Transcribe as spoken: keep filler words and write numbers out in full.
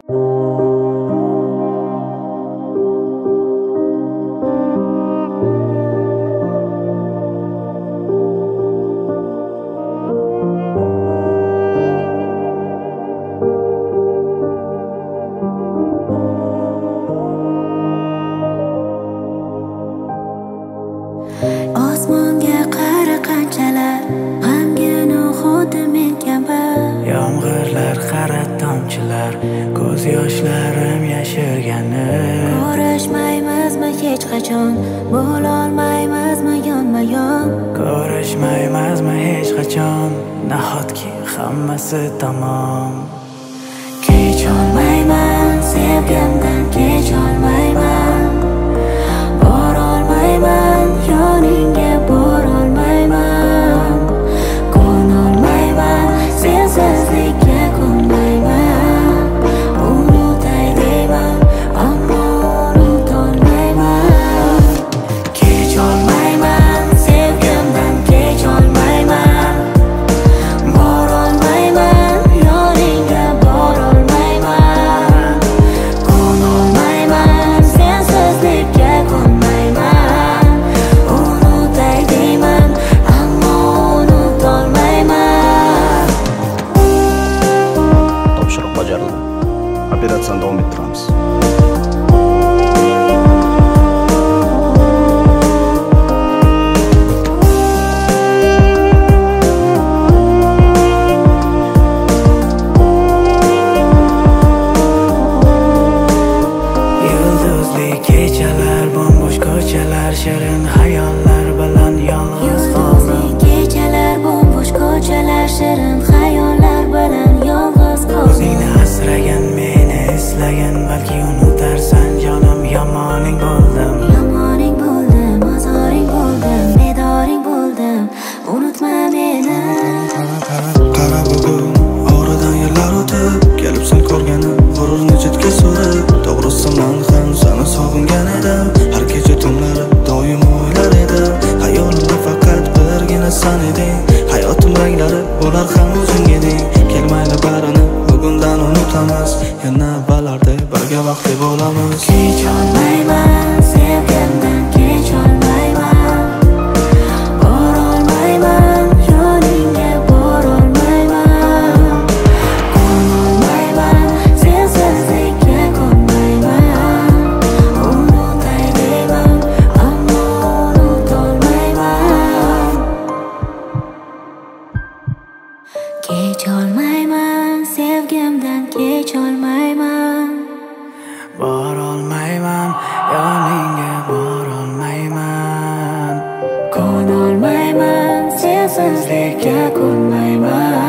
Osmonga qara qanchalar g'amgin xuddi men kabi. Yomg'irlar qara tomchilar, ko'z yoshlarim yashirgani. Ko'rishmaymizmi hech qachon, bo'lolmaymizmi yonma-yon. Ko'rishmaymizmi hech qachon, nahotki hammasi tamom. Kecholmayman sevgimdan, kecholmayman. Borolmayman yoningga, borolmayman. Ko'nolmayman sensizlikka, ko'nmayman. Unutay deyman, ammo unutolmayman. Kecholmayman sevgimdan, kecholmayman. Borolmayman yoningga, borolmayman. Ko'nolmayman sensizlikka, ko'nmayman. Unutay deyman, ammo unutolmayman. Topshiriq bajarildi. Operatsiyani davom ettiramiz. Yulduzli kechalar, bombo'sh ko'chalar, shirin xayollar bilan yolg'iz Yulduzli kechalar, bombo'sh ko'chalar, shirin xayollar bilan yolg'iz qoldim. O'zingni asragan, meni eslagan, balki unutarsan jonim, yomoning bo'ldim. Yomoning bo'ldim, ozoring bo'ldim, bedoring bo'ldim. Unutma meni. Qara bugun oradan yillar o'tib, kelibsan ko'rganim g'ururni chetga surib. To'g'risi men ham seni sog'ingan edim. Har kecha tunlari doim o'ylar edim. Hayolimda faqat birgina sen eding. Hayotim ranglari ular ham o'zing eding. Kelmaydi barini bugundan unutamiz. Yana avvallardek birga vaqtli bo'lamiz. Kecholmayman sevgimdan, kecholmayman. Borolmayman yoningga, borolmayman. Ko'nolmayman sensizlikka, ko'nmayman. Unutay deyman, ammo unutolmayman. Kecholmayman sevgimdan, kecholmayman. Borolmayman yoningga, borolmayman. Ko'nolmayman sensizlikka, ko'nmayman.